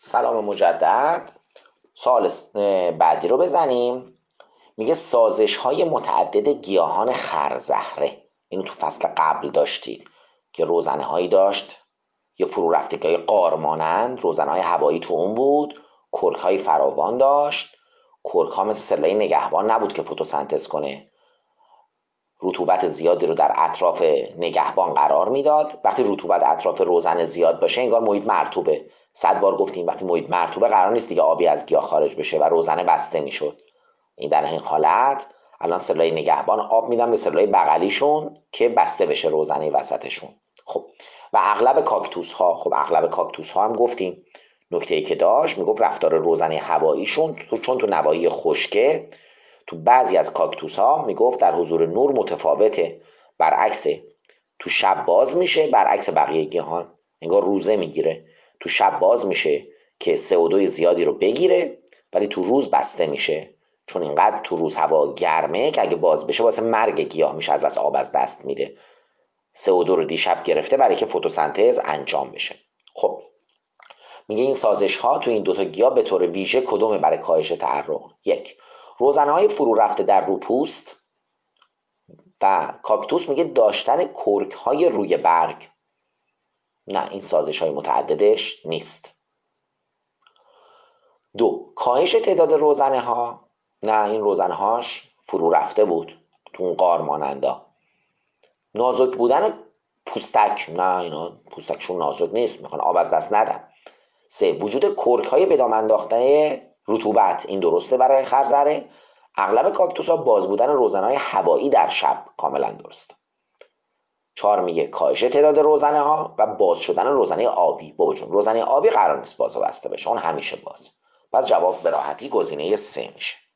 سلام مجدد. سوال بعدی رو بزنیم. میگه سازش های متعدد گیاهان خرزهره. اینو تو فصل قبل داشتید که روزنه هایی داشت، یه فرو رفتگی قار مانند روزنه های هوایی تو اون بود، کرک های فراوان داشت. کرک ها مثل سلای نگهبان نبود که فتوسنتز کنه، رطوبت زیادی رو در اطراف نگهبان قرار میداد. وقتی رطوبت اطراف روزنه زیاد باشه انگار محیط مرطوبه. 100 بار گفتیم وقتی محیط مرطوبه قرار نیست دیگه آبی از گیاه خارج بشه و روزنه بسته میشد. این در این حالت الان سلای نگهبان آب میدن به سلای بغلیشون که بسته بشه روزنه وسطشون. خب و اغلب کاکتوس ها هم گفتیم نکته ای که داشت، میگفت رفتار روزنه هواییشون چون تو نواحی خشکه، تو بعضی از کاکتوس ها میگفت در حضور نور متفاوته، برعکس تو شب باز میشه، برعکس بقیه گیاهان انگار روزه میگیره. تو شب باز میشه که CO2 زیادی رو بگیره، ولی تو روز بسته میشه چون اینقدر تو روز هوا گرمه که اگه باز بشه واسه مرگ گیاه میشه، از بس آب از دست میده. CO2 رو دیشب گرفته برای که فتوسنتز انجام بشه. خب میگه این سازش ها تو این دوتا گیاه به طور ویژه کدومه برای کاهش تحرک؟ یک، روزنه های فرو رفته در روپوست و کاکتوس میگه داشتن کرک های روی برگ. نه، این سازش های متعددش نیست. دو، کاهش تعداد روزنه ها. نه، این روزنه هاش فرو رفته بود تو اون قار مانندا. نازک بودن پوستک. نه، اینا پوستکشون نازک نیست، میخوان آب از دست ندن. سه، وجود کرک های به دام انداخته رطوبت. این درسته برای خرزهره. اغلب کاکتوس ها باز بودن روزنه های هوایی در شب. کاملا درست. 4 میگه کاهش تعداد روزنه ها و باز شدن روزنه آبی. بابا جون، روزنه آبی قرار نیست باز و بسته بشه، اون همیشه باز. پس جواب به راحتی گزینه 3 میشه.